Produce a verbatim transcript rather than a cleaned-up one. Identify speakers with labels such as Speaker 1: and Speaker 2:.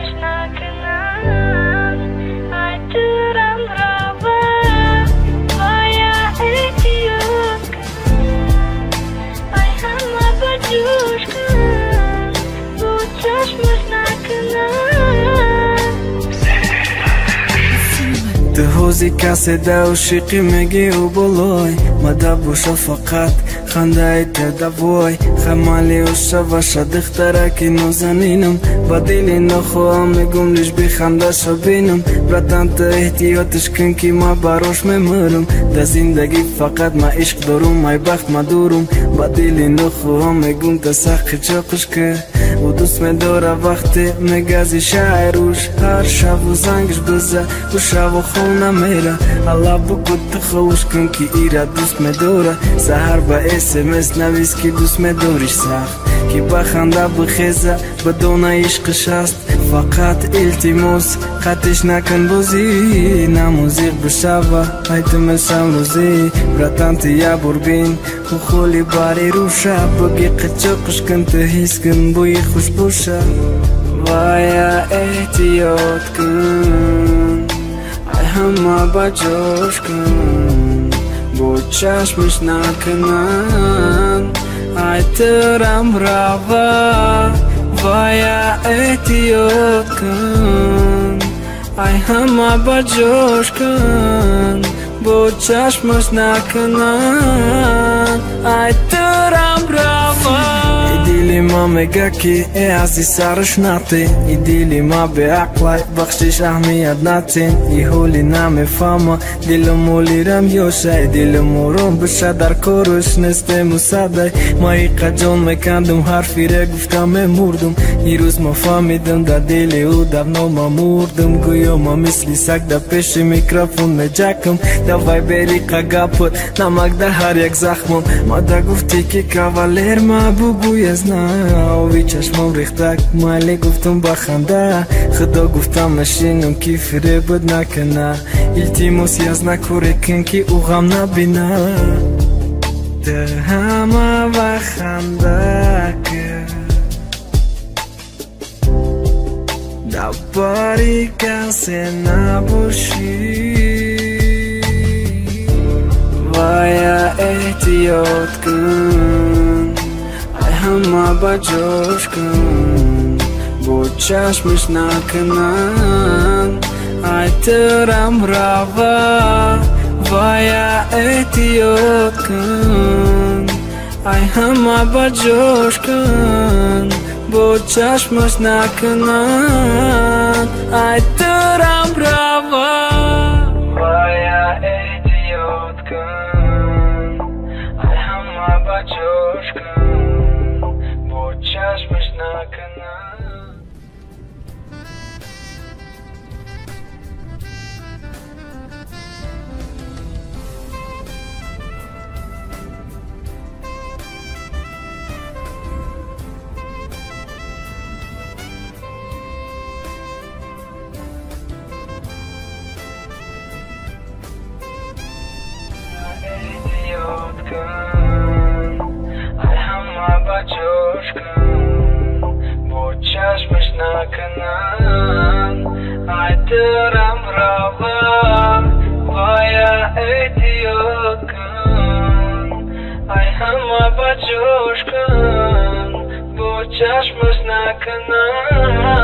Speaker 1: چشمش نکنن ای دورم روا بایا احتیاط کن ای همه با جوش کن با چشمش نکنن
Speaker 2: Të hozi kase da u shiki me gi u boloj Ma da busha fakat خندای të davoj Khamali u shavasha dëhtara ki në zaninëm Badili në khoa me gum lish bi khanda shabinëm Bratan të ehtio të shkën ki ma barosh me mërëm Da zindagi fakat ma ishq dorum ma i bakht ma durum Badili në khoa me gum të sakhi që këshke U dus me dora vakti me gazi shairush Har shavu zangish bëza u shavu khona mera Allah bukut të khaush kën ki ira dus me dora Sahar ba اسمس نویس که دوست مداریش سخت که بخنده بخیزه بدون عشق شست فقط التماس قطعش نکن بازی نه موزیق بشوه ایتم سمروزی براتن تیا بربین و خولی باری روشه بگی قچقش کن تو حس کن بوی خوش بوشه وایا احتیاط کن ای همه با جوش کن با چشمش نکنن ای ترم روا وایا احتیاط کن ای همه با جوش کن با چشمش نکنن ای ترم روا Idili ma me gaki e azi sarësh nati Idili ma be aklaj Bakshish ahmijat natin I huli na me fama Dilë mu liram josha I dilë mu rom bësha dar korush Neste musadaj Ma i ka gjon me kandum Harfire gufta me murdum I ruz ma famidëm Da dili u davno ma murdum Gujo ma misli sak da peshi mikrofon me gjakëm Da vajberi ka gapët Na magda harjak zakhmëm Ma da gufti ki kavaler ma bubuj ازنا وی چشمم ریختک مالی گفتم بخنده خدا گفتم نشینم کی فره بد نکنه التماسی از نکوره کن کی او غم نبینه ده همه بخنده که دباری کسی نباشی وایا احتیاط کن همه با جوش کن با چشمش نکنن ای ترم روا وایا احتیاط کن ای همه با جوش کن با چشمش نکنن ای ترم روا وایا احتیاط کن ای همه با جوش کن چشمش نکنن احتیاط کن ای همه با جوش کن چشمش نکنن ای ترم روا وایا احتیاط کن ای همه با جوش کن با چشمش نکنن